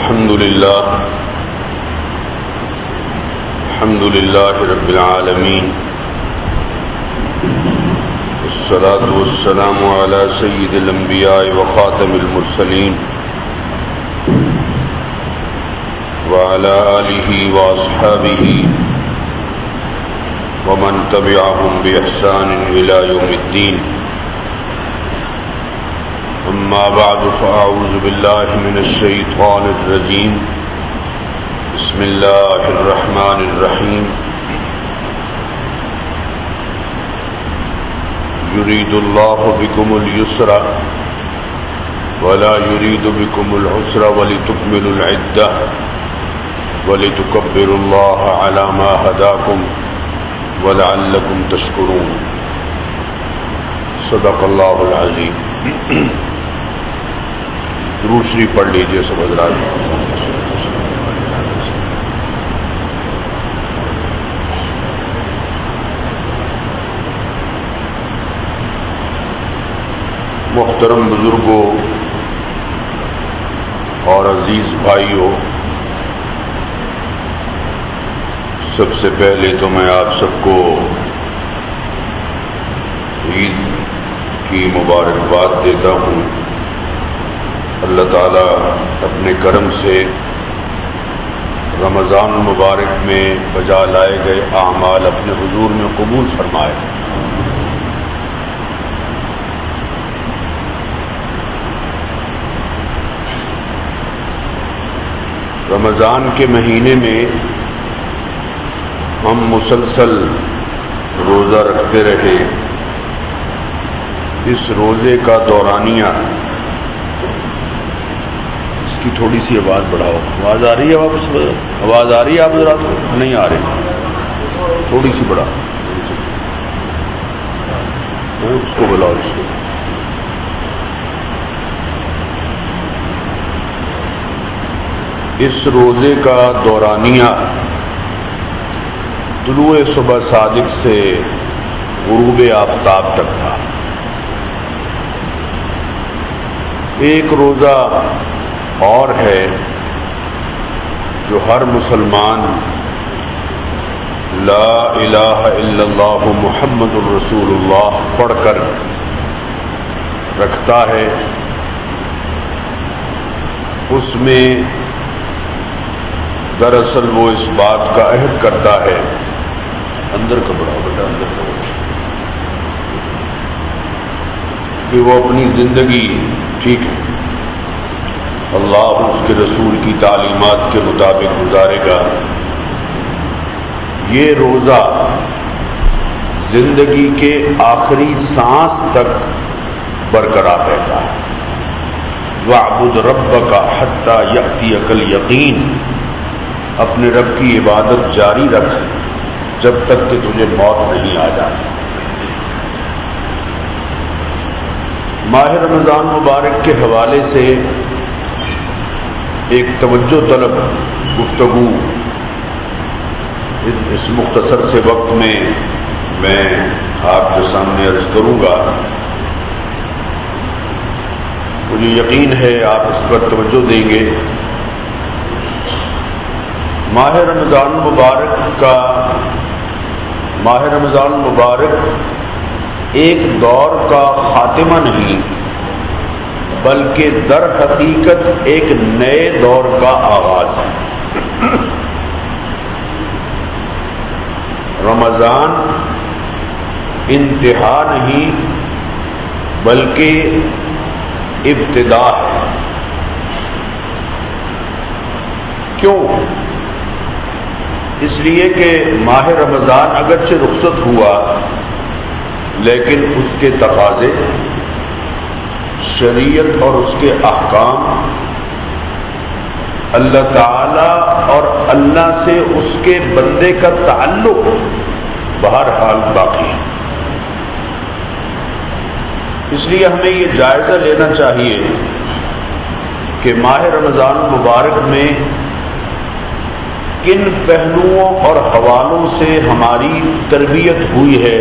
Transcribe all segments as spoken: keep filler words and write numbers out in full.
الحمد لله الحمد لله رب العالمين والصلاة والسلام على سيد الأنبياء وخاتم المرسلين وعلى آله وأصحابه ومن تبعهم بإحسان إلى يوم الدين. أما بعد فأعوذ بالله من الشيطان الرجيم. بسم الله الرحمن الرحيم. يريد الله بكم اليسر ولا يريد بكم العسر ولتكملوا العدة ولتكبروا الله على ما هداكم ولعلكم تشكرون. صدق اللہ العظیم. درود شریف پڑھ لیجیے سب حضرات. محترم بزرگوں اور عزیز بھائیوں، سب سے پہلے تو میں آپ سب کو عید کی مبارکباد دیتا ہوں. اللہ تعالیٰ اپنے کرم سے رمضان المبارک میں بجا لائے گئے اعمال اپنے حضور میں قبول فرمائے. رمضان کے مہینے میں ہم مسلسل روزہ رکھتے رہے. اس روزے کا دورانیہ، اس کی تھوڑی سی آواز بڑھاؤ. آواز آ رہی ہے؟ واپس آواز آ رہی ہے؟ آپ حضرات کو نہیں آ رہی؟ تھوڑی سی بڑھا، اس کو بلاؤ. اس کو اس روزے کا دورانیہ طلوع صبح صادق سے غروب آفتاب تک تھا. ایک روزہ اور ہے جو ہر مسلمان لا الہ الا اللہ محمد الرسول اللہ پڑھ کر رکھتا ہے. اس میں دراصل وہ اس بات کا عہد کرتا ہے، اندر کا بڑھاؤ بیٹا، اندر کا بڑھاؤ، کہ وہ اپنی زندگی ٹھیک ہے اللہ اس کے رسول کی تعلیمات کے مطابق گزارے گا. یہ روزہ زندگی کے آخری سانس تک برقرار رہتا ہے. وَاعْبُدْ رَبَّكَ حَتَّى يَأْتِيَكَ الْيَقِينُ. اپنے رب کی عبادت جاری رکھ جب تک کہ تجھے موت نہیں آ جاتی. ماہ رمضان مبارک کے حوالے سے ایک توجہ طلب گفتگو اس مختصر سے وقت میں میں آپ کے سامنے عرض کروں گا. مجھے یقین ہے آپ اس پر توجہ دیں گے. ماہ رمضان مبارک کا ماہ رمضان مبارک ایک دور کا خاتمہ نہیں بلکہ در حقیقت ایک نئے دور کا آغاز ہے. رمضان انتہا نہیں بلکہ ابتدا ہے. کیوں؟ اس لیے کہ ماہ رمضان اگرچہ رخصت ہوا لیکن اس کے تقاضے، شریعت اور اس کے احکام، اللہ تعالی اور اللہ سے اس کے بندے کا تعلق بہرحال باقی ہے. اس لیے ہمیں یہ جائزہ لینا چاہیے کہ ماہ رمضان مبارک میں کن پہلوؤں اور حوالوں سے ہماری تربیت ہوئی ہے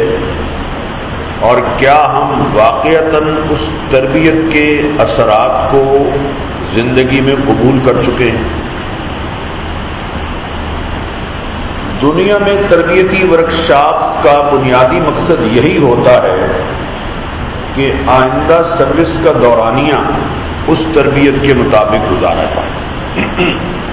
اور کیا ہم واقعتاً اس تربیت کے اثرات کو زندگی میں قبول کر چکے ہیں۔ دنیا میں تربیتی ورکشاپس کا بنیادی مقصد یہی ہوتا ہے کہ آئندہ سروس کا دورانیہ اس تربیت کے مطابق گزارا جائے۔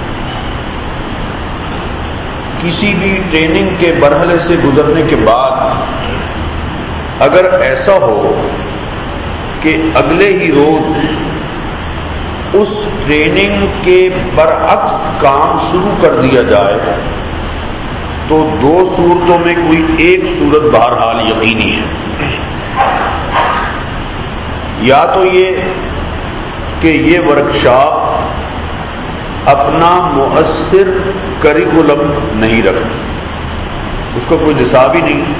کسی بھی ٹریننگ کے مرحلے سے گزرنے کے بعد اگر ایسا ہو کہ اگلے ہی روز اس ٹریننگ کے برعکس کام شروع کر دیا جائے تو دو صورتوں میں کوئی ایک صورت بہرحال یقینی ہے۔ یا تو یہ کہ یہ ورکشاپ اپنا مؤثر کریکولم نہیں رکھتی، اس کا کوئی نصاب ہی نہیں،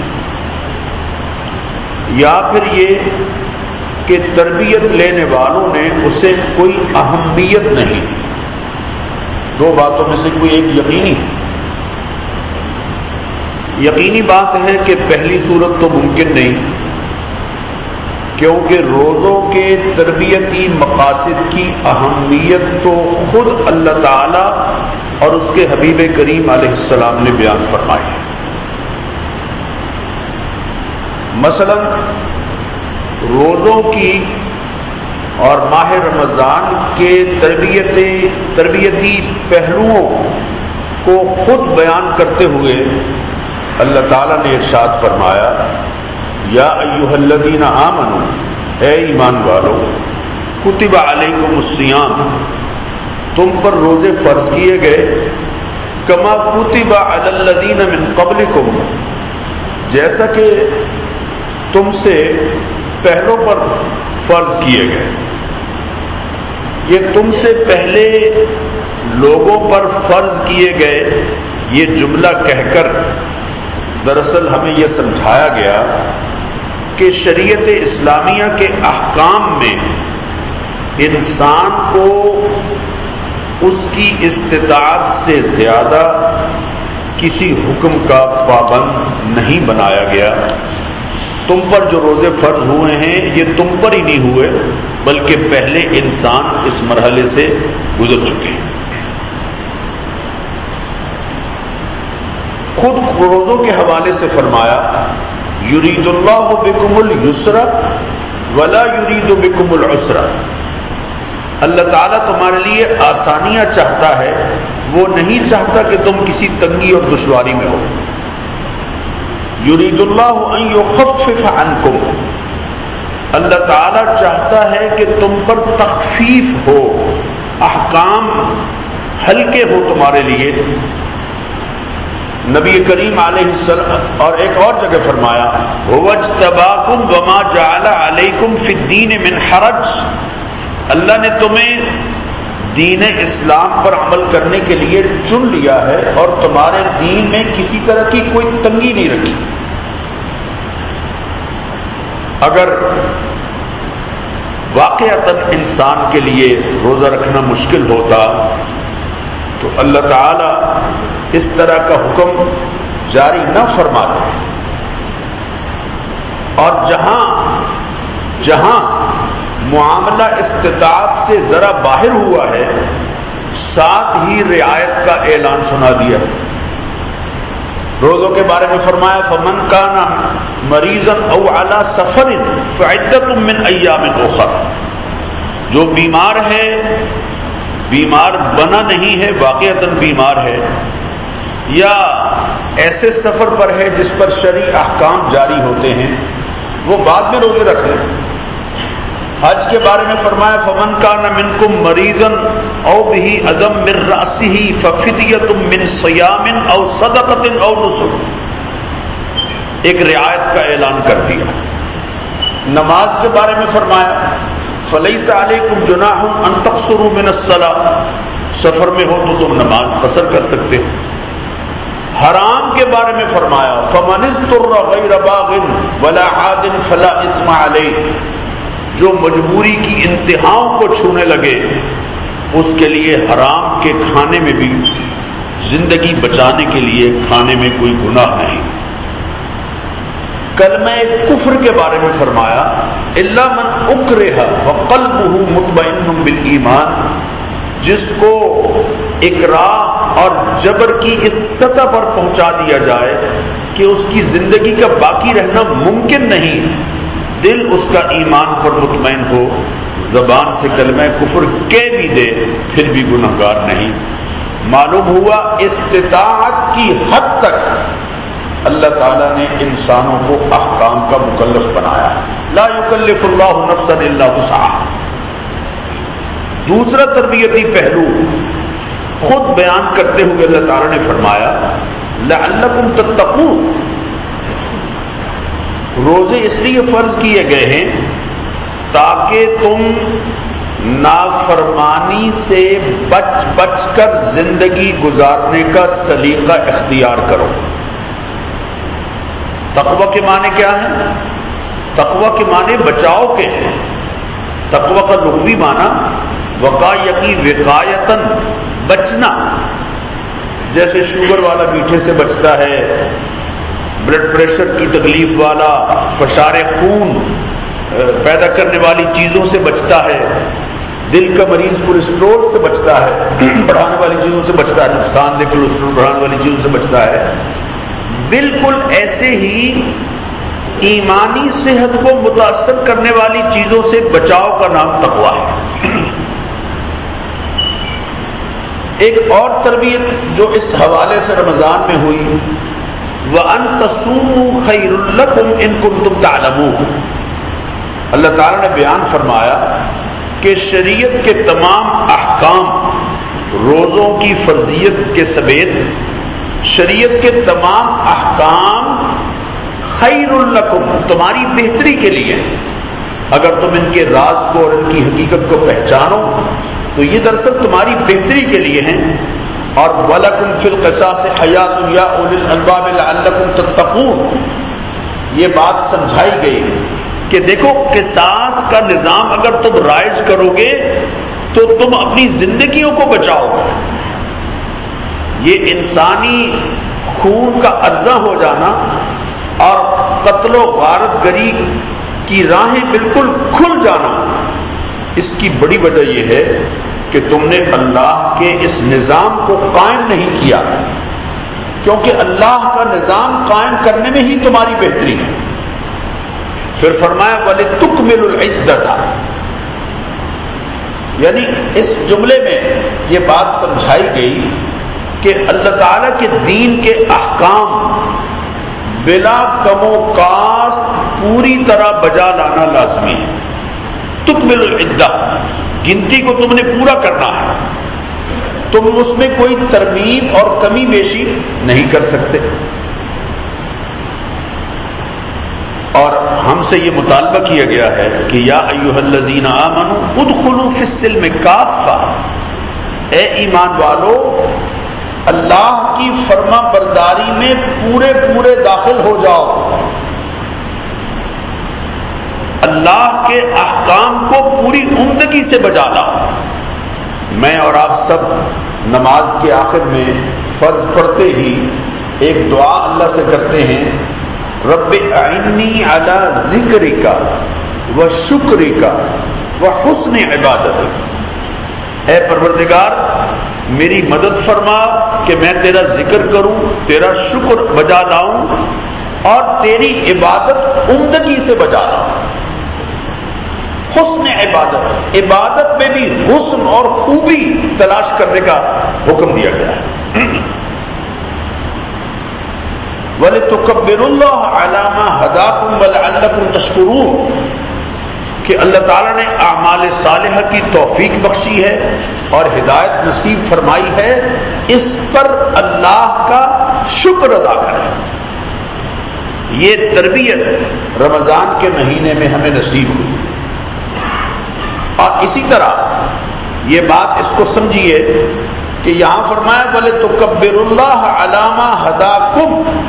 یا پھر یہ کہ تربیت لینے والوں نے اسے کوئی اہمیت نہیں دی۔ دو باتوں میں سے کوئی ایک یقینی ہے۔ یقینی بات ہے کہ پہلی صورت تو ممکن نہیں، کیونکہ روزوں کے تربیتی مقاصد کی اہمیت تو خود اللہ تعالی اور اس کے حبیب کریم علیہ السلام نے بیان فرمائی ہے۔ مثلا روزوں کی اور ماہ رمضان کے تربیتی تربیتی پہلوؤں کو خود بیان کرتے ہوئے اللہ تعالیٰ نے ارشاد فرمایا، یا ایھا الذین آمنوا، اے ایمان والو، کتب علیکم الصیام، تم پر روزے فرض کیے گئے، کما کتب علی الذین من قبلکم، جیسا کہ تم سے پہلوں پر فرض کیے گئے۔ یہ تم سے پہلے لوگوں پر فرض کیے گئے یہ جملہ کہہ کر دراصل ہمیں یہ سمجھایا گیا کہ شریعت اسلامیہ کے احکام میں انسان کو اس کی استطاعت سے زیادہ کسی حکم کا پابند نہیں بنایا گیا۔ تم پر جو روزے فرض ہوئے ہیں یہ تم پر ہی نہیں ہوئے، بلکہ پہلے انسان اس مرحلے سے گزر چکے ہیں۔ خود روزوں کے حوالے سے فرمایا، یرید اللہ بکم الیسر ولا یرید بکم العسر، اللہ تعالیٰ تمہارے لیے آسانیاں چاہتا ہے، وہ نہیں چاہتا کہ تم کسی تنگی اور دشواری میں ہو۔ یرید اللہ ان یخفف عنکم، اللہ تعالیٰ چاہتا ہے کہ تم پر تخفیف ہو، احکام ہلکے ہو تمہارے لیے۔ نبی کریم علیہ السلام اور ایک اور جگہ فرمایا، هو اجتباکم وما جعل علیکم فی الدین من حرج، اللہ نے تمہیں دین اسلام پر عمل کرنے کے لیے چن لیا ہے اور تمہارے دین میں کسی طرح کی کوئی تنگی نہیں رکھی۔ اگر واقعتاً انسان کے لیے روزہ رکھنا مشکل ہوتا تو اللہ تعالی اس طرح کا حکم جاری نہ فرماتے، اور جہاں جہاں معاملہ استطاعت سے ذرا باہر ہوا ہے ساتھ ہی رعایت کا اعلان سنا دیا۔ روزوں کے بارے میں فرمایا، فمن کان مریضا او علی سفر فعدۃ من ایام اخر، جو بیمار ہے، بیمار بنا نہیں ہے، واقعتاً بیمار ہے، یا ایسے سفر پر ہے جس پر شرعی احکام جاری ہوتے ہیں، وہ بعد میں روزے رکھ لیں۔ حج کے بارے میں فرمایا، فمن کان منکم مریضا او بہ اذی من رأسہ ففدیۃ من صیام او صدقۃ او نسک، ایک رعایت کا اعلان کر دیا۔ نماز کے بارے میں فرمایا، فلیس علیکم جناح ان تقصروا من الصلاۃ، سفر میں ہو تو تم نماز قصر کر سکتے ہو۔ حرام کے بارے میں فرمایا، فمن اضطر غیر باغ ولا عاد فلا اثم علیہ، جو مجبوری کی انتہاؤں کو چھونے لگے اس کے لیے حرام کے کھانے میں بھی زندگی بچانے کے لیے کھانے میں کوئی گناہ نہیں۔ کلمہ کفر کے بارے میں فرمایا، الا من اکرہ وقلبہ مطمئن بالایمان، جس کو اکراہ اور جبر کی اس سطح پر پہنچا دیا جائے کہ اس کی زندگی کا باقی رہنا ممکن نہیں، دل اس کا ایمان پر مطمئن ہو، زبان سے کلمہ کفر کہہ بھی دے پھر بھی گنہگار نہیں۔ معلوم ہوا استطاعت کی حد تک اللہ تعالیٰ نے انسانوں کو احکام کا مکلف بنایا، لا یکلف اللہ نفسا الا وسعها۔ دوسرا تربیتی پہلو خود بیان کرتے ہوئے اللہ تعالیٰ نے فرمایا لعلکم تتقون، روزے اس لیے فرض کیے گئے ہیں تاکہ تم نافرمانی سے بچ بچ کر زندگی گزارنے کا سلیقہ اختیار کرو۔ تقوی کے معنی کیا ہے؟ تقوی کے معنی بچاؤ کے ہیں۔ تقوی کا لغوی معنی وقایتی وقایتن، بچنا، جیسے شوگر والا میٹھے سے بچتا ہے، بلڈ پریشر کی تکلیف والا فشار خون پیدا کرنے والی چیزوں سے بچتا ہے، دل کا مریض کولیسٹرول سے بچتا ہے، بڑھانے والی چیزوں سے بچتا ہے، نقصان دہ کولیسٹرول بڑھانے والی چیزوں سے بچتا ہے، بالکل ایسے ہی ایمانی صحت کو متاثر کرنے والی چیزوں سے بچاؤ کا نام تقویٰ ہے۔ ایک اور تربیت جو اس حوالے سے رمضان میں ہوئی، وَأَن تَصُومُوا خَيْرٌ لَكُمْ إِن كُنتُمْ تَعْلَمُونَ، اللہ تعالیٰ نے بیان فرمایا کہ شریعت کے تمام احکام، روزوں کی فرضیت کے سمیت شریعت کے تمام احکام خیر لکم، تمہاری بہتری کے لیے، اگر تم ان کے راز کو اور ان کی حقیقت کو پہچانو تو یہ دراصل تمہاری بہتری کے لیے ہیں۔ اور وَلَكُمْ فِي الْقِصَاصِ حَيَاةٌ يَا أُولِي الْأَلْبَابِ لَعَلَّكُمْ تَتَّقُونَ، یہ بات سمجھائی گئی کہ دیکھو قصاص کا نظام اگر تم رائج کرو گے تو تم اپنی زندگیوں کو بچاؤ گے۔ یہ انسانی خون کا عرضہ ہو جانا اور قتل و غارت گری کی راہیں بالکل کھل جانا، اس کی بڑی وجہ یہ ہے کہ تم نے اللہ کے اس نظام کو قائم نہیں کیا، کیونکہ اللہ کا نظام قائم کرنے میں ہی تمہاری بہتری ہے۔ پھر فرمایا وَلِتُكْمِلُوا الْعِدَّةَ، یعنی اس جملے میں یہ بات سمجھائی گئی کہ اللہ تعالیٰ کے دین کے احکام بلا کم و کاست پوری طرح بجا لانا لازمی ہے۔ تکمل العدہ، گنتی کو تم نے پورا کرنا ہے، تم اس میں کوئی ترمیم اور کمی بیشی نہیں کر سکتے۔ اور ہم سے یہ مطالبہ کیا گیا ہے کہ یا ایھا الذین آمنوا ادخلوا فی السلم کافہ، اے ایمان والو اللہ کی فرما برداری میں پورے پورے داخل ہو جاؤ، اللہ کے احکام کو پوری عمدگی سے بجا لاؤ۔ میں اور آپ سب نماز کے آخر میں فرض پڑھتے ہی ایک دعا اللہ سے کرتے ہیں، رب اعنی علی ذکرک و شکرک و حسن عبادتک، اے پروردگار میری مدد فرما کہ میں تیرا ذکر کروں، تیرا شکر بجا لاؤں اور تیری عبادت عمدگی سے بجا لاؤں۔ حسن عبادت، عبادت میں بھی حسن اور خوبی تلاش کرنے کا حکم دیا گیا ہے۔ وَلِتُكَبِّرُوا اللَّهَ عَلَى مَا هَدَاكُمْ وَلَعَلَّكُمْ تَشْكُرُونَ، کہ اللہ تعالیٰ نے اعمال صالحہ کی توفیق بخشی ہے اور ہدایت نصیب فرمائی ہے، اس پر اللہ کا شکر ادا کریں۔ یہ تربیت رمضان کے مہینے میں ہمیں نصیب ہوئی۔ اور اسی طرح یہ بات اس کو سمجھیے کہ یہاں فرمایا وَلِتُكَبِّرُوا اللَّهَ عَلَى مَا هَدَاكُمْ،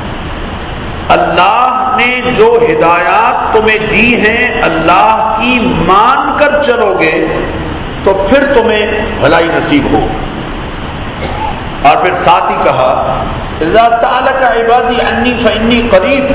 اللہ نے جو ہدایات تمہیں دی ہیں اللہ کی مان کر چلو گے تو پھر تمہیں بھلائی نصیب ہو۔ اور پھر ساتھ ہی کہا اذا سألک عبادی عنی فانی قریب،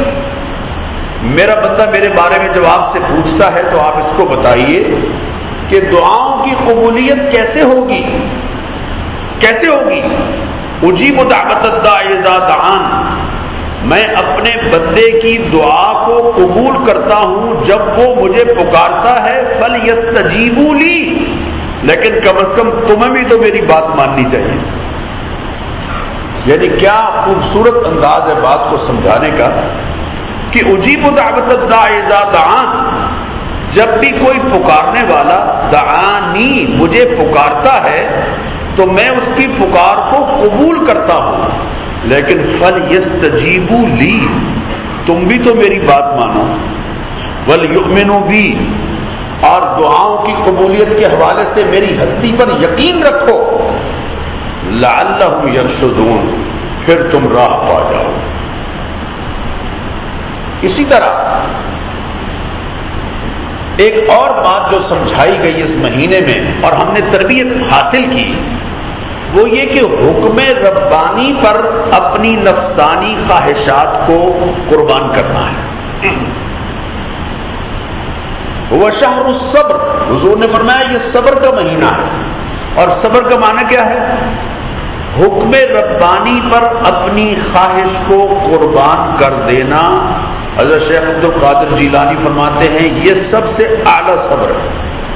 میرا بندہ میرے بارے میں جب آپ سے پوچھتا ہے تو آپ اس کو بتائیے کہ دعاؤں کی قبولیت کیسے ہوگی؟ کیسے ہوگی؟ اجیب دعوت الداعی اذا دعان، میں اپنے بندے کی دعا کو قبول کرتا ہوں جب وہ مجھے پکارتا ہے، فَلْيَسْتَجِيبُوا لِي، لیکن کم از کم تمہیں بھی تو میری بات ماننی چاہیے۔ یعنی کیا خوبصورت انداز ہے بات کو سمجھانے کا کہ اجیب دعوت الداعی اذا دعان، جب بھی کوئی پکارنے والا دعانی مجھے پکارتا ہے تو میں اس کی پکار کو قبول کرتا ہوں، لیکن فَلْيَسْتَجِيبُوا لِي، تم بھی تو میری بات مانو، وَلْيُؤْمِنُوا بِي، اور دعاؤں کی قبولیت کے حوالے سے میری ہستی پر یقین رکھو، لَعَلَّهُمْ يَرْشُدُونَ، پھر تم راہ پا جاؤ۔ اسی طرح ایک اور بات جو سمجھائی گئی اس مہینے میں اور ہم نے تربیت حاصل کی، وہ یہ کہ حکم ربانی پر اپنی نفسانی خواہشات کو قربان کرنا ہے۔ وہ شہر الصبر، حضور نے فرمایا یہ صبر کا مہینہ ہے، اور صبر کا معنی کیا ہے؟ حکم ربانی پر اپنی خواہش کو قربان کر دینا۔ حضرت شیخ عبد القادر جیلانی فرماتے ہیں یہ سب سے اعلیٰ صبر ہے۔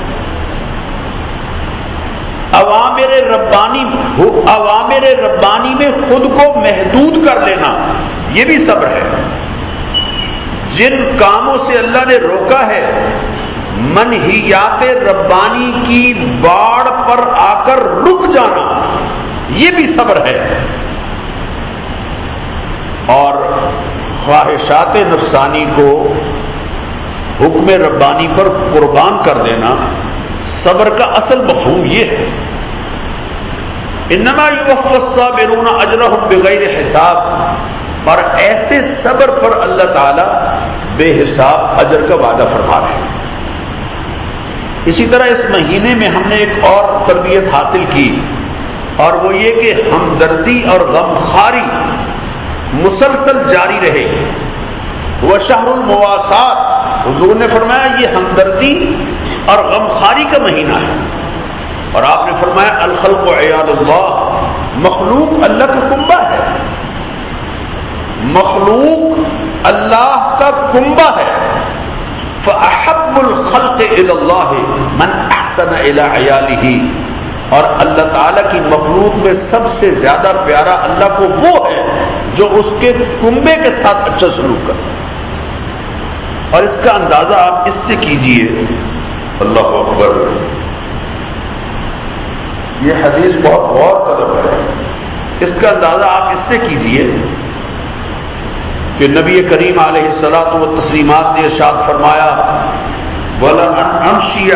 اوامر ربانی اوامر ربانی میں خود کو محدود کر لینا، یہ بھی صبر ہے۔ جن کاموں سے اللہ نے روکا ہے، منہیات ربانی کی باڑ پر آ کر رک جانا، یہ بھی صبر ہے۔ اور خواہشات نفسانی کو حکم ربانی پر قربان کر دینا، صبر کا اصل مفہوم یہ ہے، انما یوفی الصابرون اجرهم بغیر حساب، اور ایسے صبر پر اللہ تعالی بے حساب اجر کا وعدہ فرما رہے ہیں۔ اسی طرح اس مہینے میں ہم نے ایک اور تربیت حاصل کی، اور وہ یہ کہ ہمدردی اور غمخواری مسلسل جاری رہے۔ وہ شہر المواسات، حضور نے فرمایا یہ ہمدردی اور غمخواری کا مہینہ ہے، اور آپ نے فرمایا الخلق عیال اللہ، مخلوق اللہ کا کنبہ ہے، مخلوق اللہ کا کنبہ ہے۔ فأحب الخلق إلى الله من أحسن إلى عياله، اور اللہ تعالیٰ کی مخلوق میں سب سے زیادہ پیارا اللہ کو وہ ہے جو اس کے کنبے کے ساتھ اچھا سلوک کرتا ہے۔ اور اس کا اندازہ آپ اس سے کیجئے، اللہ اکبر، یہ حدیث بہت غور طلب ہے، اس کا اندازہ آپ اس سے کیجئے کہ نبی کریم علیہ الصلاۃ والتسلیمات نے ارشاد فرمایا وَلَأَنْ أَمْشِيَ،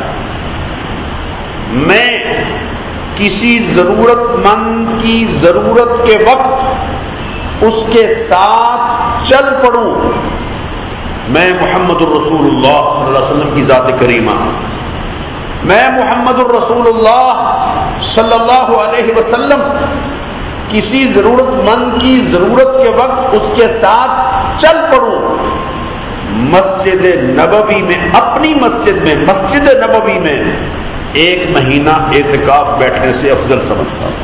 میں کسی ضرورت مند کی ضرورت کے وقت اس کے ساتھ چل پڑوں، میں محمد الرسول اللہ صلی اللہ علیہ وسلم کی ذات کریمہ، میں محمد الرسول اللہ صلی اللہ علیہ وسلم کسی ضرورت مند کی ضرورت کے وقت اس کے ساتھ چل پڑوں، مسجد نبوی میں، اپنی مسجد میں، مسجد نبوی میں ایک مہینہ اعتکاف بیٹھنے سے افضل سمجھتا ہوں۔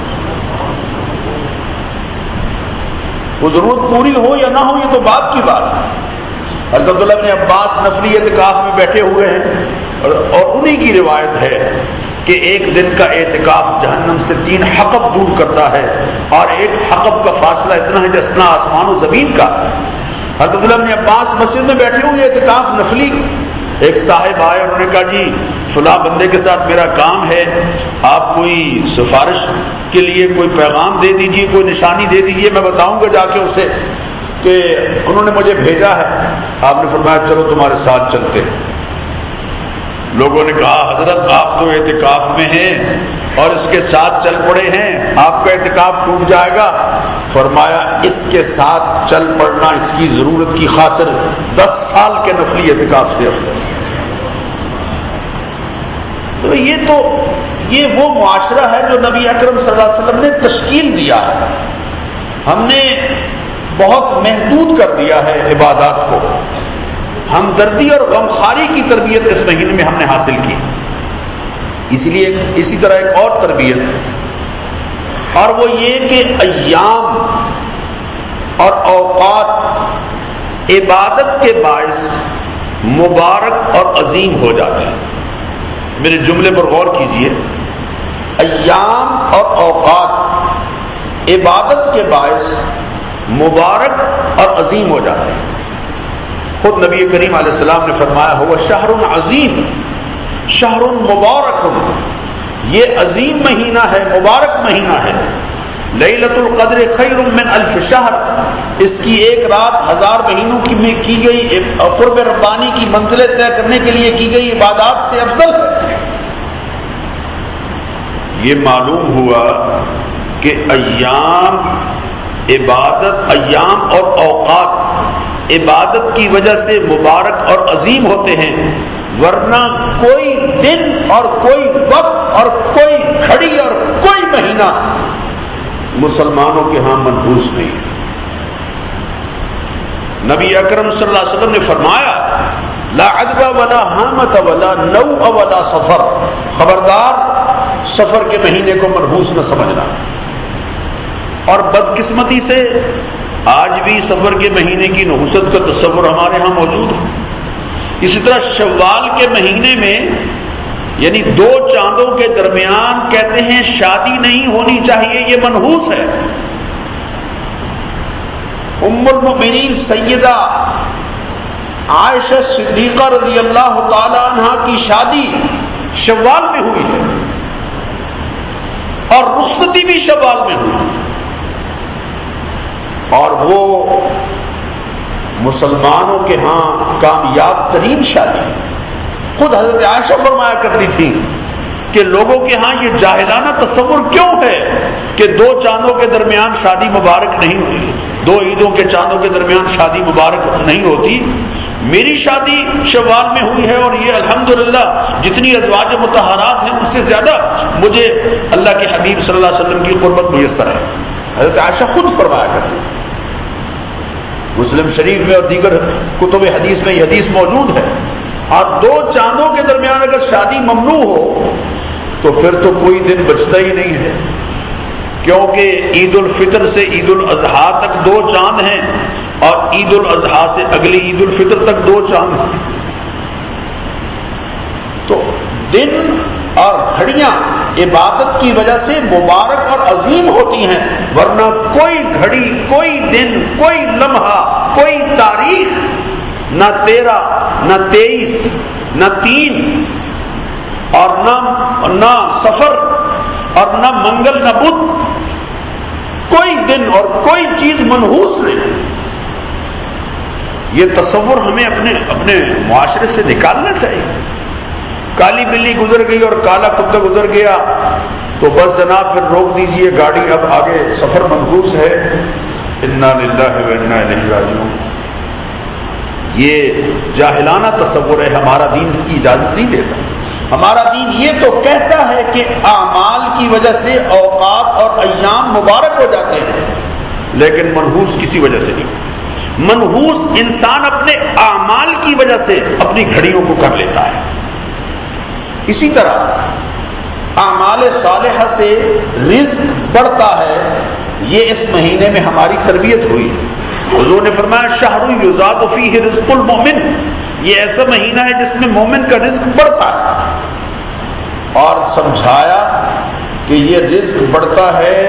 وہ ضرورت پوری ہو یا نہ ہو یہ تو بات کی بات ہے۔ حضرت عبداللہ بن عباس نفلی اعتکاف میں بیٹھے ہوئے ہیں، اور, اور انہی کی روایت ہے کہ ایک دن کا اعتکاف جہنم سے تین حقب دور کرتا ہے، اور ایک حقب کا فاصلہ اتنا ہے جتنا آسمان و زمین کا۔ حضرت عبداللہ بن عباس مسجد میں بیٹھے ہوئے اعتکاف نفلی، ایک صاحب آئے، انہوں نے کہا جی فلاں بندے کے ساتھ میرا کام ہے، آپ کوئی سفارش کے لیے کوئی پیغام دے دیجئے، کوئی نشانی دے دیجئے، میں بتاؤں گا جا کے اسے کہ انہوں نے مجھے بھیجا ہے۔ آپ نے فرمایا چلو تمہارے ساتھ چلتے ہیں۔ لوگوں نے کہا حضرت آپ تو اعتکاف میں ہیں اور اس کے ساتھ چل پڑے ہیں، آپ کا اعتکاف ٹوٹ جائے گا۔ فرمایا اس کے ساتھ چل پڑنا اس کی ضرورت کی خاطر دس سال کے نفلی اعتکاف سے افضل ہے۔ تو یہ تو یہ وہ معاشرہ ہے جو نبی اکرم صلی اللہ علیہ وسلم نے تشکیل دیا ہے۔ ہم نے بہت محدود کر دیا ہے عبادات کو۔ ہمدردی اور غمخواری کی تربیت اس مہینے میں ہم نے حاصل کی۔ اس لیے اسی طرح ایک اور تربیت، اور وہ یہ کہ ایام اور اوقات عبادت کے باعث مبارک اور عظیم ہو جاتے ہیں۔ میرے جملے پر غور کیجئے، ایام اور اوقات عبادت کے باعث مبارک اور عظیم ہو جاتے ہیں۔ خود نبی کریم علیہ السلام نے فرمایا ہوا شہر عظیم شہر مبارک، یہ عظیم مہینہ ہے، مبارک مہینہ ہے۔ لیلۃ القدر خیر من الف شہر، اس کی ایک رات ہزار مہینوں کی میں کی گئی قرب ربانی کی منزلیں طے کرنے کے لیے کی گئی عبادات سے افضل ہے۔ یہ معلوم ہوا کہ ایام عبادت ایام اور اوقات عبادت کی وجہ سے مبارک اور عظیم ہوتے ہیں، ورنہ کوئی دن اور کوئی وقت اور کوئی گھڑی اور کوئی مہینہ مسلمانوں کے ہاں منحوس نہیں ہے۔ نبی اکرم صلی اللہ علیہ وسلم نے فرمایا لا عدب ولا حامت ولا نوء ولا سفر، خبردار سفر کے مہینے کو منحوس نہ سمجھنا۔ اور بدقسمتی سے آج بھی سفر کے مہینے کی نحوست کا تصور ہمارے ہاں موجود ہے۔ اسی طرح شوال کے مہینے میں یعنی دو چاندوں کے درمیان کہتے ہیں شادی نہیں ہونی چاہیے، یہ منحوس ہے۔ ام المؤمنین سیدہ عائشہ صدیقہ رضی اللہ تعالی عنہا کی شادی شوال میں ہوئی ہے، اور رخصتی بھی شوال میں ہوئی، اور وہ مسلمانوں کے ہاں کامیاب ترین شادی ہے۔ خود حضرت عائشہ فرمایا کرتی تھی کہ لوگوں کے ہاں یہ جاہلانہ تصور کیوں ہے کہ دو چاندوں کے درمیان شادی مبارک نہیں ہوئی، دو عیدوں کے چاندوں کے درمیان شادی مبارک نہیں ہوتی۔ میری شادی شوال میں ہوئی ہے، اور یہ الحمدللہ جتنی ازواج مطہرات ہیں ان سے زیادہ مجھے اللہ کے حبیب صلی اللہ علیہ وسلم کی قربت میسر ہے۔ حضرت عائشہ خود فرمایا کرتی تھی۔ مسلم شریف میں اور دیگر کتب حدیث میں یہ حدیث موجود ہے۔ اور دو چاندوں کے درمیان اگر شادی ممنوع ہو تو پھر تو کوئی دن بچتا ہی نہیں ہے، کیونکہ عید الفطر سے عید الاضحیٰ تک دو چاند ہیں، اور عید الاضحیٰ سے اگلی عید الفطر تک دو چاند ہیں۔ تو دن اور گھڑیاں عبادت کی وجہ سے مبارک اور عظیم ہوتی ہیں، ورنہ کوئی گھڑی، کوئی دن، کوئی لمحہ، کوئی تاریخ، نہ تیرہ، نہ تیئیس، نہ تین، اور نہ نہ سفر، اور نہ منگل، نہ بدھ، کوئی دن اور کوئی چیز منحوس نہیں۔ یہ تصور ہمیں اپنے اپنے معاشرے سے نکالنا چاہیے۔ کالی بلی گزر گئی اور کالا کتا گزر گیا تو بس جناب پھر روک دیجئے گاڑی، اب آگے سفر منحوس ہے۔ انا للہ و انا الیہ راجعون۔ یہ جاہلانہ تصور ہے، ہمارا دین اس کی اجازت نہیں دیتا۔ ہمارا دین یہ تو کہتا ہے کہ اعمال کی وجہ سے اوقات اور ایام مبارک ہو جاتے ہیں، لیکن منحوس کسی وجہ سے نہیں۔ منحوس انسان اپنے اعمال کی وجہ سے اپنی گھڑیوں کو کر لیتا ہے۔ اسی طرح اعمال صالحہ سے رزق بڑھتا ہے، یہ اس مہینے میں ہماری تربیت ہوئی۔ حضور نے فرمایا شہر یزاد فیہ رزق المؤمن، یہ ایسا مہینہ ہے جس میں مومن کا رزق بڑھتا ہے، اور سمجھایا کہ یہ رزق بڑھتا ہے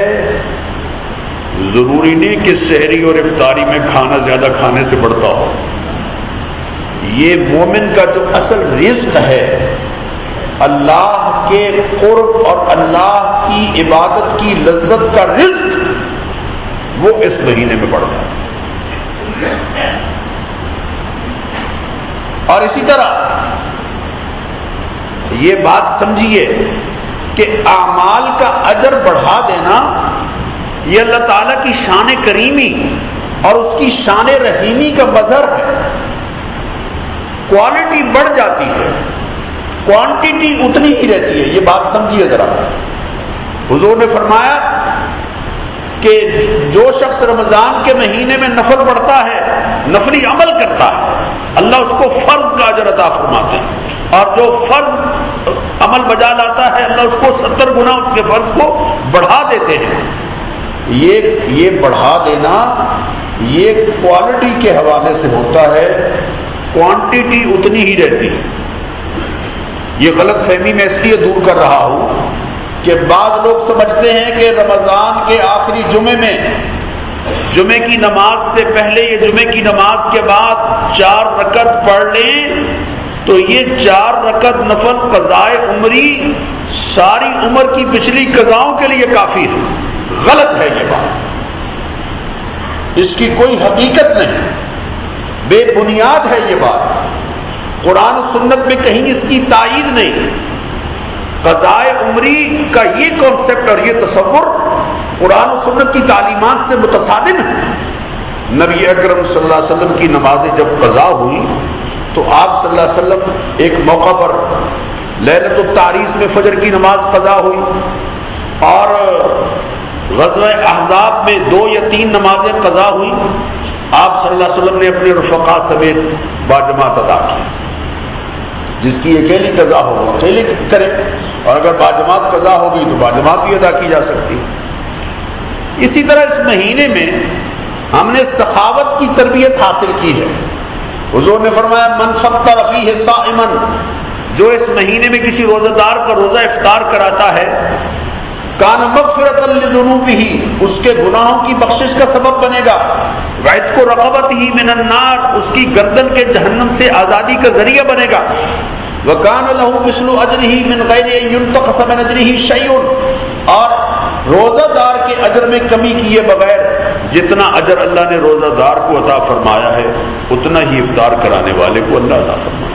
ضروری نہیں کہ سحری اور افطاری میں کھانا زیادہ کھانے سے بڑھتا ہو۔ یہ مومن کا جو اصل رزق ہے، اللہ کے قرب اور اللہ کی عبادت کی لذت کا رزق، وہ اس مہینے میں بڑھتا ہے۔ اور اسی طرح یہ بات سمجھیے کہ اعمال کا اجر بڑھا دینا یہ اللہ تعالیٰ کی شان کریمی اور اس کی شان رحیمی کا مظہر ہے۔ کوالٹی بڑھ جاتی ہے، کوانٹیٹی اتنی ہی رہتی ہے، یہ بات سمجھیے ذرا۔ حضور نے فرمایا کہ جو شخص رمضان کے مہینے میں نفل پڑھتا ہے، نفلی عمل کرتا ہے، اللہ اس کو فرض کا اجر عطا فرماتے ہیں، اور جو فرض عمل بجا لاتا ہے اللہ اس کو ستر گنا اس کے فرض کو بڑھا دیتے ہیں. یہ یہ بڑھا دینا یہ کوالٹی کے حوالے سے ہوتا ہے، کوانٹیٹی اتنی ہی رہتی ہے. یہ غلط فہمی میں اس لیے دور کر رہا ہوں کہ بعض لوگ سمجھتے ہیں کہ رمضان کے آخری جمعے میں جمعے کی نماز سے پہلے یا جمعے کی نماز کے بعد چار رکعت پڑھ لیں تو یہ چار رکعت نفل قضائے عمری ساری عمر کی پچھلی قضاؤں کے لیے کافی ہے. غلط ہے یہ بات، اس کی کوئی حقیقت نہیں، بے بنیاد ہے یہ بات. قرآن و سنت میں کہیں اس کی تائید نہیں. قضائے عمری کا یہ کانسیپٹ اور یہ تصور قرآن و سنت کی تعلیمات سے متصادم ہے. نبی اکرم صلی اللہ علیہ وسلم کی نمازیں جب قضا ہوئی تو آپ صلی اللہ علیہ وسلم ایک موقع پر لیلۃ التعریس میں فجر کی نماز قضا ہوئی اور غزوہ احزاب میں دو یا تین نمازیں قضا ہوئی. آپ صلی اللہ علیہ وسلم نے اپنے رفقا سمیت باجماعت ادا کی. جس کی اکیلی قضا ہو وہ اکیلی کرے اور اگر باجماعت قضا ہوگی تو باجماعت بھی ادا کی جا سکتی ہے. اسی طرح اس مہینے میں ہم نے سخاوت کی تربیت حاصل کی ہے. حضور نے فرمایا من فطر فیہ صائما، جو اس مہینے میں کسی روزہ دار کا روزہ افطار کراتا ہے کان مغفرۃ لذنوبہ، اس کے گناہوں کی بخشش کا سبب بنے گا. وعتق رقبتہ من النار، اس کی گردن کے جہنم سے آزادی کا ذریعہ بنے گا. وکان لہ مثل اجرہ من غیر ان ينتقص من اجرہ شیء، اور روزہ دار کے اجر میں کمی کیے بغیر جتنا اجر اللہ نے روزہ دار کو عطا فرمایا ہے اتنا ہی افطار کرانے والے کو اللہ عطا فرمائے.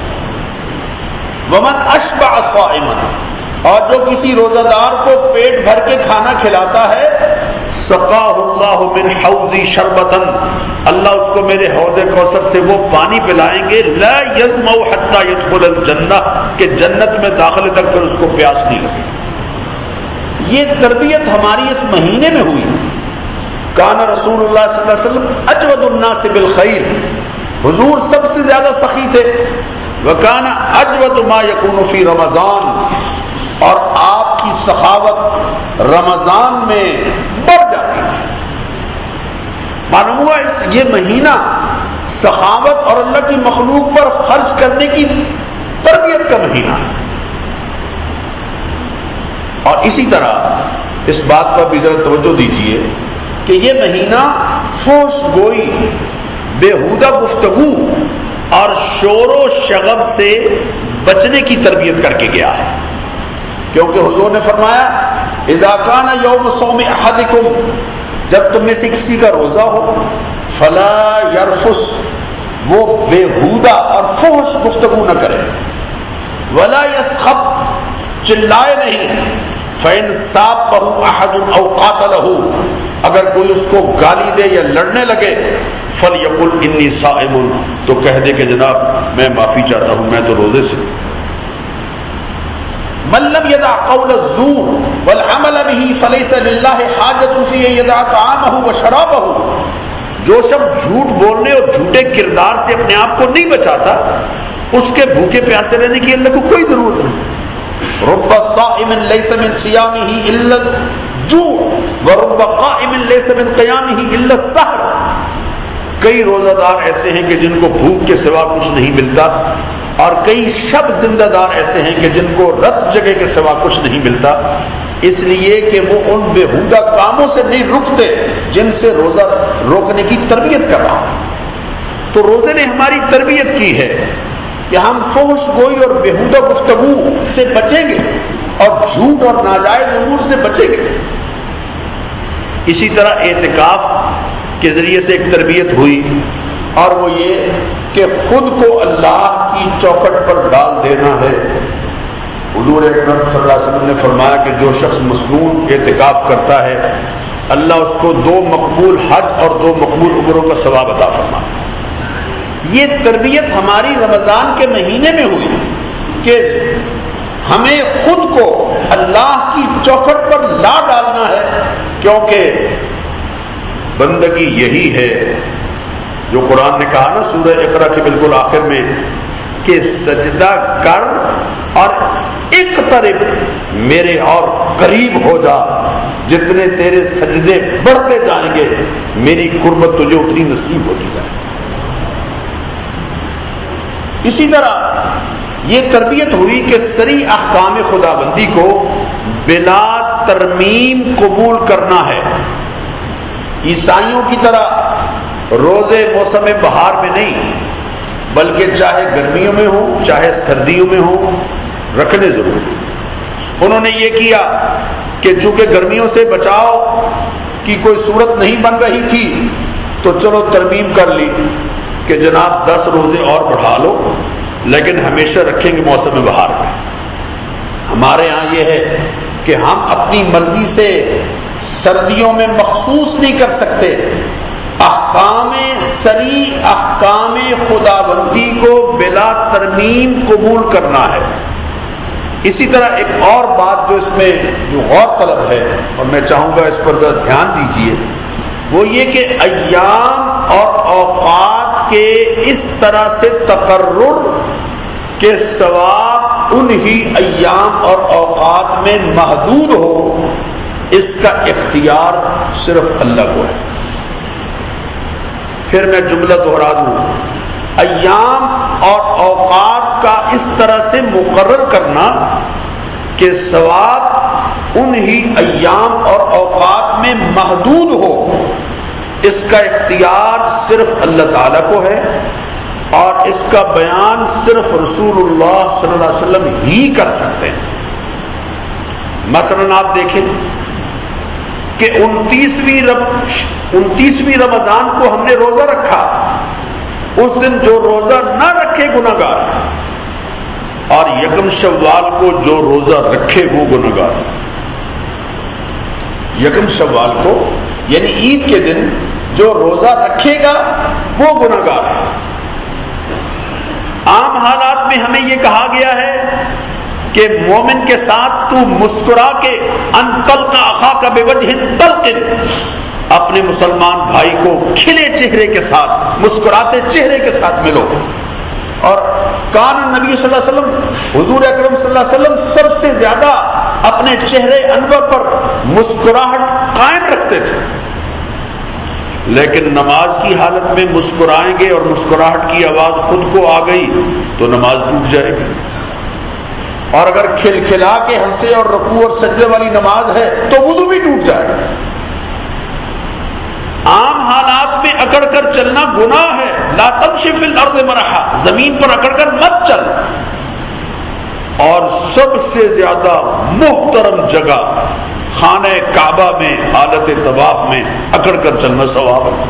ومن اشبع صائما، اور جو کسی روزہ دار کو پیٹ بھر کے کھانا کھلاتا ہے سقاہ اللہ من حوضی شربتن، اللہ اس کو میرے حوض کوثر سے وہ پانی پلائیں گے لا یظمأ حتی یدخل الجنہ، کہ جنت میں داخلے تک پھر اس کو پیاس نہیں لگے. یہ تربیت ہماری اس مہینے میں ہوئی. کان رسول اللہ صلی اللہ علیہ وسلم اجود الناس بالخیر، حضور سب سے زیادہ سخی تھے. وکان اجود ما یکون فی رمضان، اور آپ کی سخاوت رمضان میں بڑھ جاتی تھی. معلوم ہوا اس یہ مہینہ سخاوت اور اللہ کی مخلوق پر خرچ کرنے کی تربیت کا مہینہ ہے. اور اسی طرح اس بات پر بھی ذرا توجہ دیجیے کہ یہ مہینہ فحش گوئی، بیہودہ گفتگو اور شور و شغب سے بچنے کی تربیت کر کے گیا ہے. کیونکہ حضور نے فرمایا اذا کان یوم صوم احدکم، جب تم میں سے کسی کا روزہ ہو فلا یرفس، وہ بیہودہ اور فحش گفتگو نہ کرے. ولا یسخب، چلائے نہیں. فإن صابہ احد او قاتلہ، اگر کوئی اس کو گالی دے یا لڑنے لگے فلیقل انی صائم، تو کہہ دے کہ جناب میں معافی چاہتا ہوں، میں تو روزے سے. من لم يدع قول الزور والعمل به فليس لله حاجة في ان يدع طعامه وشرابه، جو شخص جھوٹ بولنے اور جھوٹے کردار سے اپنے آپ کو نہیں بچاتا اس کے بھوکے پیاسے رہنے کی اللہ کو کوئی ضرورت نہیں. رب صائم ليس من صيامه الا الجوع ورب قائم ليس من قيامه الا السحر. کئی روزہ دار ایسے ہیں کہ جن کو بھوک کے سوا کچھ نہیں ملتا، اور کئی شب زندہ دار ایسے ہیں کہ جن کو رت جگہ کے سوا کچھ نہیں ملتا، اس لیے کہ وہ ان بےہودہ کاموں سے نہیں رکتے جن سے روزہ روکنے کی تربیت کر رہا ہوں. تو روزے نے ہماری تربیت کی ہے کہ ہم فحش گوئی اور بےہودہ گفتگو سے بچیں گے اور جھوٹ اور ناجائز امور سے بچیں گے. اسی طرح اعتکاف کے ذریعے سے ایک تربیت ہوئی، اور وہ یہ کہ خود کو اللہ کی چوکھٹ پر ڈال دینا ہے. حضور اکرم صلی اللہ علیہ وسلم نے فرمایا کہ جو شخص مصنون اعتکاف کرتا ہے اللہ اس کو دو مقبول حج اور دو مقبول عمروں کا ثواب عطا فرماتا ہے. یہ تربیت ہماری رمضان کے مہینے میں ہوئی کہ ہمیں خود کو اللہ کی چوکھٹ پر لا ڈالنا ہے، کیونکہ بندگی یہی ہے جو قرآن نے کہا نا سورہ اقرا کے بالکل آخر میں کہ سجدہ کر اور ان اقترب، میرے اور قریب ہو جا، جتنے تیرے سجدے بڑھتے جائیں گے میری قربت تجھے اتنی نصیب ہوتی جائے۔ اسی طرح یہ تربیت ہوئی کہ سری احکام خدا بندی کو بلا ترمیم قبول کرنا ہے۔ عیسائیوں کی طرح روزے موسم بہار میں نہیں، بلکہ چاہے گرمیوں میں ہو چاہے سردیوں میں ہو رکھنے ضرور۔ انہوں نے یہ کیا کہ چونکہ گرمیوں سے بچاؤ کی کوئی صورت نہیں بن رہی تھی تو چلو ترمیم کر لی کہ جناب دس روزے اور بڑھا لو، لیکن ہمیشہ رکھیں گے موسم بہار میں۔ ہمارے ہاں یہ ہے کہ ہم اپنی مرضی سے سردیوں میں مخصوص نہیں کر سکتے، احکام سری احکام خدا بندی کو بلا ترمیم قبول کرنا ہے۔ اسی طرح ایک اور بات جو اس میں جو غور طلب ہے اور میں چاہوں گا اس پر ذرا دھیان دیجیے، وہ یہ کہ ایام اور اوقات کے اس طرح سے تقرر کہ ثواب انہی ایام اور اوقات میں محدود ہو، اس کا اختیار صرف اللہ کو ہے۔ پھر میں جملہ دہرا دوں، ایام اور اوقات کا اس طرح سے مقرر کرنا کہ ثواب انہی ایام اور اوقات میں محدود ہو، اس کا اختیار صرف اللہ تعالیٰ کو ہے، اور اس کا بیان صرف رسول اللہ صلی اللہ علیہ وسلم ہی کر سکتے ہیں۔ مثلا آپ دیکھیں کہ انتیسویں رب انتیسویں رمضان کو ہم نے روزہ رکھا، اس دن جو روزہ نہ رکھے گناہگار، اور یکم شوال کو جو روزہ رکھے وہ گناہگار۔ یکم شوال کو یعنی عید کے دن جو روزہ رکھے گا وہ گناہگار ہے۔ عام حالات میں ہمیں یہ کہا گیا ہے کہ مومن کے ساتھ تو مسکرا کے انتل کا اخا کا بے وجہ تلقن، اپنے مسلمان بھائی کو کھلے چہرے کے ساتھ مسکراتے چہرے کے ساتھ ملو۔ اور کان نبی صلی اللہ علیہ وسلم، حضور اکرم صلی اللہ علیہ وسلم سب سے زیادہ اپنے چہرے انور پر مسکراہٹ قائم رکھتے تھے، لیکن نماز کی حالت میں مسکرائیں گے اور مسکراہٹ کی آواز خود کو آ گئی تو نماز ٹوٹ جائے گی، اور اگر کھل کھلا کے ہنسے اور رکوع اور سجدے والی نماز ہے تو وضو بھی ٹوٹ جائے گا۔ عام حالات میں اکڑ کر چلنا گناہ ہے، لا تمشی فی الارض مرحا، زمین پر اکڑ کر مت چل، اور سب سے زیادہ محترم جگہ خانہ کعبہ میں حالت طواف میں اکڑ کر چلنا ثواب ہے۔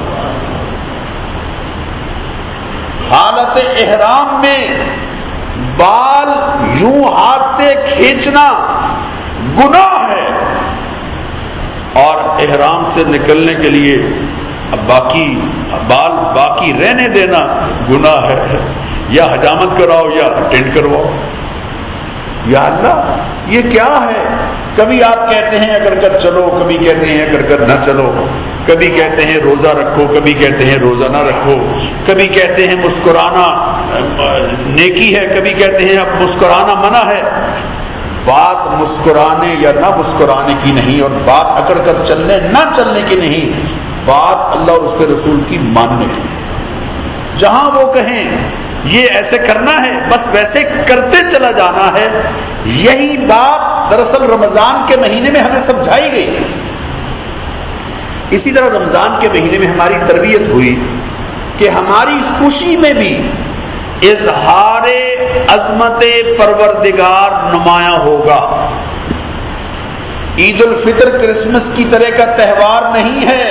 حالت احرام میں بال یوں ہاتھ سے کھینچنا گناہ ہے، اور احرام سے نکلنے کے لیے باقی بال باقی رہنے دینا گناہ ہے۔ یا حجامت کراؤ یا ٹینٹ کرواؤ۔ یا اللہ یہ کیا ہے؟ کبھی آپ کہتے ہیں اگر کر چلو، کبھی کہتے ہیں اگر کر نہ چلو، کبھی کہتے ہیں روزہ رکھو، کبھی کہتے ہیں روزہ نہ رکھو، کبھی کہتے ہیں مسکرانا نیکی ہے، کبھی کہتے ہیں اب مسکرانا منع ہے۔ بات مسکرانے یا نہ مسکرانے کی نہیں، اور بات اکڑ کر چلنے نہ چلنے کی نہیں، بات اللہ اور اس کے رسول کی ماننے کی۔ جہاں وہ کہیں یہ ایسے کرنا ہے بس ویسے کرتے چلا جانا ہے۔ یہی بات دراصل رمضان کے مہینے میں ہمیں سمجھائی گئی۔ اسی طرح رمضان کے مہینے میں ہماری تربیت ہوئی کہ ہماری خوشی میں بھی اظہار عظمت پروردگار نمایاں ہوگا۔ عید الفطر کرسمس کی طرح کا تہوار نہیں ہے۔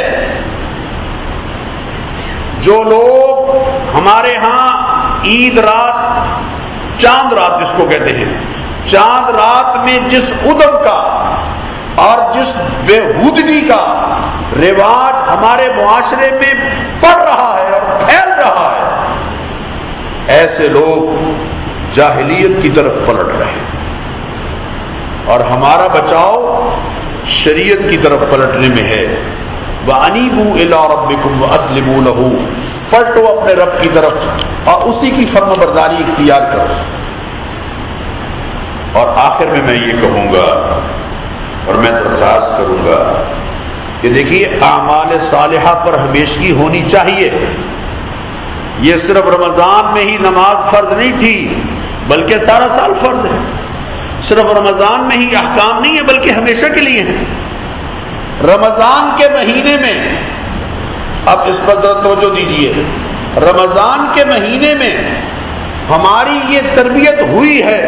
جو لوگ ہمارے ہاں عید رات، چاند رات جس کو کہتے ہیں، چاند رات میں جس ادب کا اور جس بےہودگی کا رواج ہمارے معاشرے میں پڑ رہا ہے اور پھیل رہا ہے، ایسے لوگ جاہلیت کی طرف پلٹ رہے ہیں، اور ہمارا بچاؤ شریعت کی طرف پلٹنے میں ہے۔ وَأَنِيبُوا إِلَىٰ رَبِّكُمْ وَأَسْلِمُوا لَهُ، پلٹو اپنے رب کی طرف اور اسی کی فرما برداری اختیار کرو۔ اور آخر میں میں یہ کہوں گا اور میں درخواست کروں گا کہ دیکھیے اعمال صالحہ پر ہمیشگی ہونی چاہیے. یہ صرف رمضان میں ہی نماز فرض نہیں تھی بلکہ سارا سال فرض ہے. صرف رمضان میں ہی احکام نہیں ہے بلکہ ہمیشہ کے لیے ہیں. رمضان کے مہینے میں اب اس پر توجہ دیجیے، رمضان کے مہینے میں ہماری یہ تربیت ہوئی ہے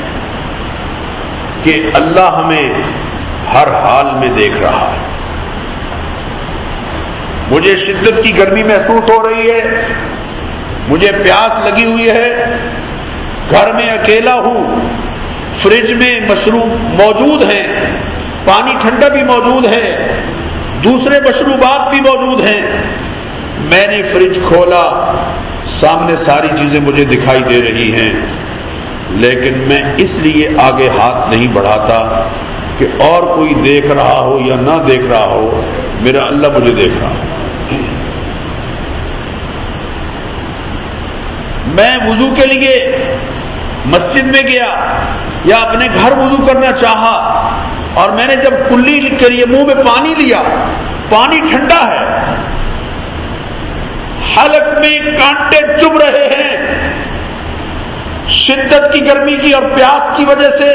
کہ اللہ ہمیں ہر حال میں دیکھ رہا ہے. مجھے شدت کی گرمی محسوس ہو رہی ہے، مجھے پیاس لگی ہوئی ہے، گھر میں اکیلا ہوں، فریج میں مشروب موجود ہیں، پانی ٹھنڈا بھی موجود ہے، دوسرے مشروبات بھی موجود ہیں. میں نے فریج کھولا، سامنے ساری چیزیں مجھے دکھائی دے رہی ہیں، لیکن میں اس لیے آگے ہاتھ نہیں بڑھاتا کہ اور کوئی دیکھ رہا ہو یا نہ دیکھ رہا ہو، میرا اللہ مجھے دیکھ رہا ہو. میں وضو کے لیے مسجد میں گیا یا اپنے گھر وضو کرنا چاہا اور میں نے جب کلی کے لیے منہ میں پانی لیا، پانی ٹھنڈا ہے، حلق میں کانٹے چبھ رہے ہیں شدت کی گرمی کی اور پیاس کی وجہ سے،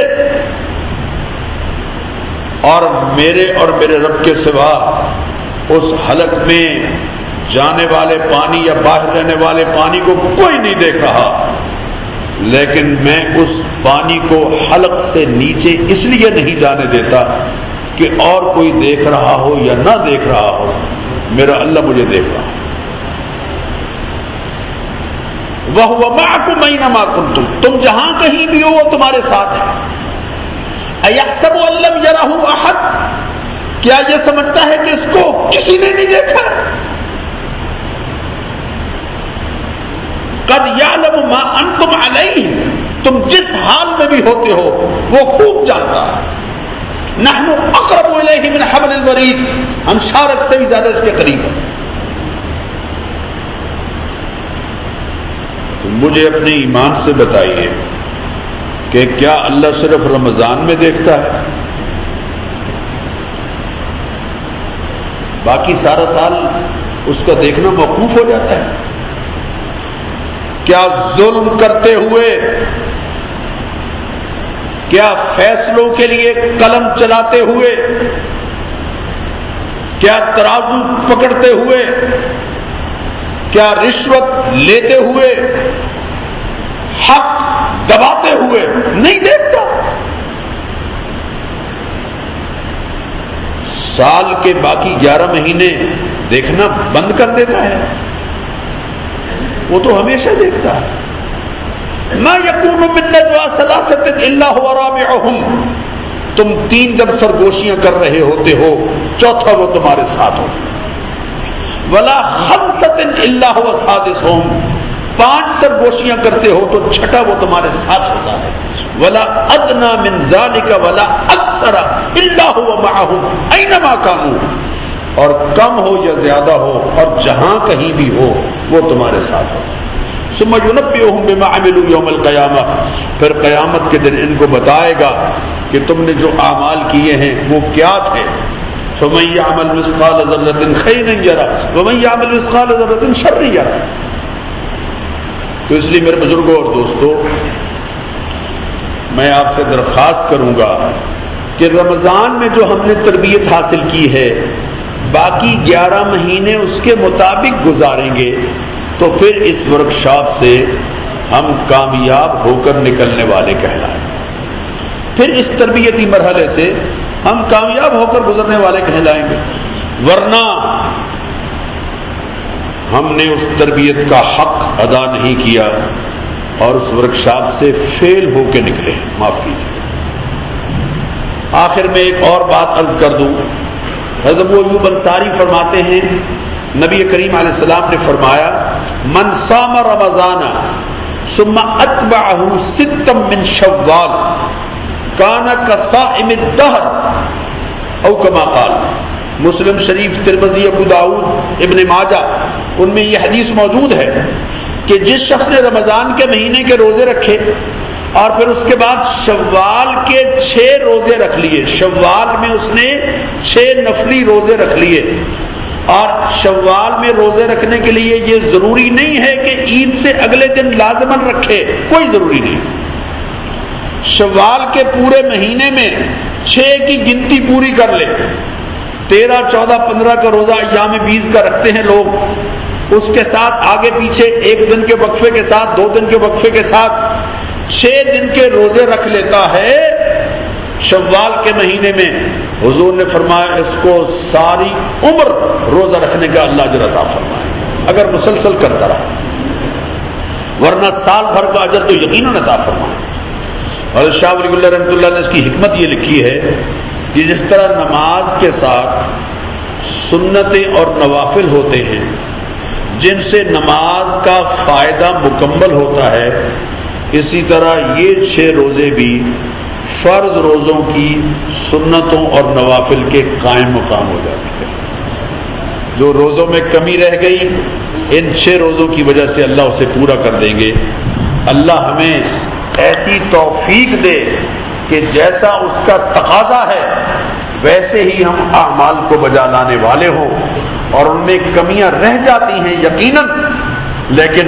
اور میرے اور میرے رب کے سوا اس حلق میں جانے والے پانی یا باہر رہنے والے پانی کو کوئی نہیں دیکھ رہا، لیکن میں اس پانی کو حلق سے نیچے اس لیے نہیں جانے دیتا کہ اور کوئی دیکھ رہا ہو یا نہ دیکھ رہا ہو، میرا اللہ مجھے دیکھ رہا ہے. وَهُوَ مَعَكُمْ أَيْنَمَا كُنتُمْ، تم جہاں کہیں بھی ہو وہ تمہارے ساتھ ہے. أَيَحْسَبُ أَن لَّمْ يَرَهُ أَحَدٌ، کیا یہ سمجھتا ہے کہ اس کو کسی نے نہیں دیکھا؟ قَدْ يَعْلَمُ مَا أَنْتُمْ عَلَيْهِ، تم جس حال میں بھی ہوتے ہو وہ خوب جانتا ہے. نَحْنُ أَقْرَبُ إِلَيْهِ مِنْ حَبْلِ الْوَرِيدِ، ہم شارک سے بھی زیادہ اس کے قریب ہیں. مجھے اپنے ایمان سے بتائیے کہ کیا اللہ صرف رمضان میں دیکھتا ہے؟ باقی سارا سال اس کا دیکھنا موقوف ہو جاتا ہے؟ کیا ظلم کرتے ہوئے، کیا فیصلوں کے لیے قلم چلاتے ہوئے، کیا ترازو پکڑتے ہوئے، کیا رشوت لیتے ہوئے، حق دباتے ہوئے نہیں دیکھتا؟ سال کے باقی گیارہ مہینے دیکھنا بند کر دیتا ہے؟ وہ تو ہمیشہ دیکھتا ہے. ما یکون من نجوی ثلاثۃ الا هو رابعهم، تم تین جب سرگوشیاں کر رہے ہوتے ہو چوتھا وہ تمہارے ساتھ ہو. ولا خمسۃ الا هو سادسهم، پانچ سرگوشیاں کرتے ہو تو چھٹا وہ تمہارے ساتھ ہوتا ہے. ولا ادنى من ذلك ولا اکثر الا هو معهم اينما كانوا، اور کم ہو یا زیادہ ہو اور جہاں کہیں بھی ہو وہ تمہارے ساتھ ہوتا ہے. ثم ينبئهم بما عملوا يوم القيامة، پھر قیامت کے دن ان کو بتائے گا کہ تم نے جو اعمال کیے ہیں وہ کیا تھے. فمن يعمل مثقال ذرة خيرا يره ومن يعمل مثقال ذرة شرا يره. تو اس لیے میرے بزرگوں اور دوستوں، میں آپ سے درخواست کروں گا کہ رمضان میں جو ہم نے تربیت حاصل کی ہے باقی گیارہ مہینے اس کے مطابق گزاریں گے تو پھر اس ورکشاپ سے ہم کامیاب ہو کر نکلنے والے کہلائیں. پھر اس تربیتی مرحلے سے ہم کامیاب ہو کر گزرنے والے کہلائیں گے. ورنہ ہم نے اس تربیت کا حق ادا نہیں کیا اور اس ورکشاپ سے فیل ہو کے نکلے. معاف کیجیے. آخر میں ایک اور بات عرض کر دوں. حضرت ابو ایوب انصاری فرماتے ہیں نبی کریم علیہ السلام نے فرمایا من صام رمضان ثم اتبعه ستا من شوال کان کصائم الدہر او کما قال. مسلم شریف، ترمذی، ابو داؤد، ابن ماجہ، ان میں یہ حدیث موجود ہے کہ جس شخص نے رمضان کے مہینے کے روزے رکھے اور پھر اس کے بعد شوال کے چھ روزے رکھ لیے. شوال میں اس نے چھ نفلی روزے رکھ لیے. اور شوال میں روزے رکھنے کے لیے یہ ضروری نہیں ہے کہ عید سے اگلے دن لازماً رکھے، کوئی ضروری نہیں. شوال کے پورے مہینے میں چھ کی گنتی پوری کر لے. تیرہ چودہ پندرہ کا روزہ ایام بیس کا رکھتے ہیں لوگ، اس کے ساتھ آگے پیچھے ایک دن کے وقفے کے ساتھ، دو دن کے وقفے کے ساتھ چھ دن کے روزے رکھ لیتا ہے شوال کے مہینے میں. حضور نے فرمایا اس کو ساری عمر روزہ رکھنے کا اللہ اجر عطا فرمائے اگر مسلسل کرتا رہا، ورنہ سال بھر کا اجر تو یقیناً عطا فرمائے. اور شاہ ولی اللہ رحمۃ اللہ نے اس کی حکمت یہ لکھی ہے کہ جس طرح نماز کے ساتھ سنتیں اور نوافل ہوتے ہیں جن سے نماز کا فائدہ مکمل ہوتا ہے، اسی طرح یہ چھ روزے بھی فرض روزوں کی سنتوں اور نوافل کے قائم مقام ہو جاتے ہیں. جو روزوں میں کمی رہ گئی ان چھ روزوں کی وجہ سے اللہ اسے پورا کر دیں گے. اللہ ہمیں ایسی توفیق دے کہ جیسا اس کا تقاضا ہے ویسے ہی ہم اعمال کو بجا لانے والے ہوں، اور ان میں کمیاں رہ جاتی ہیں یقیناً، لیکن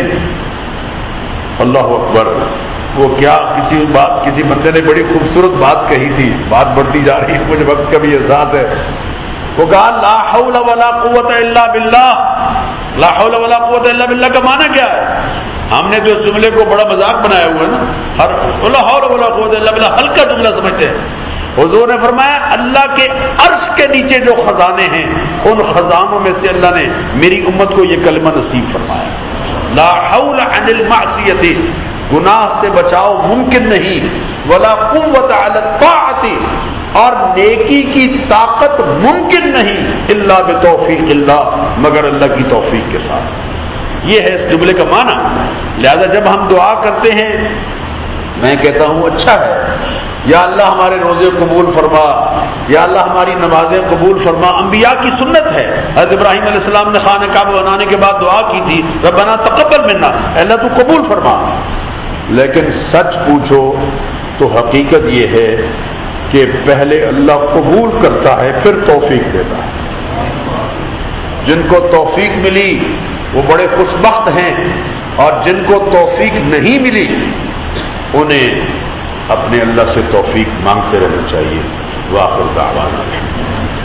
اللہ اکبر. وہ کیا کسی بات کسی بندے نے بڑی خوبصورت بات کہی تھی، بات بڑھتی جا رہی ہے مجھے وقت کا بھی احساس ہے. وہ کہا لا حول ولا قوت الا باللہ. لا حول ولا قوت الا باللہ کا معنی کیا ہے؟ ہم نے تو اس جملے کو بڑا مذاق بنایا ہوا ہے نا، ہر لا حول ولا قوت الا باللہ ہلکا جملہ سمجھتے ہیں. حضور نے فرمایا اللہ کے عرش کے نیچے جو خزانے ہیں ان خزانوں میں سے اللہ نے میری امت کو یہ کلمہ نصیب فرمایا. لا حول عن المعصیت، گناہ سے بچاؤ ممکن نہیں، ولا قوت علی الطاعت، اور نیکی کی طاقت ممکن نہیں الا بتوفیق اللہ، مگر اللہ کی توفیق کے ساتھ. یہ ہے اس جملے کا معنی. لہذا جب ہم دعا کرتے ہیں میں کہتا ہوں اچھا ہے یا اللہ ہمارے روزے قبول فرما، یا اللہ ہماری نمازیں قبول فرما. انبیاء کی سنت ہے. حضرت ابراہیم علیہ السلام نے خانہ کعبہ بنانے کے بعد دعا کی تھی ربنا تقبل منا، اللہ تو قبول فرما. لیکن سچ پوچھو تو حقیقت یہ ہے کہ پہلے اللہ قبول کرتا ہے پھر توفیق دیتا ہے. جن کو توفیق ملی وہ بڑے خوش بخت ہیں، اور جن کو توفیق نہیں ملی انہیں اپنے اللہ سے توفیق مانگتے رہنا چاہیے. وآخر دعوانا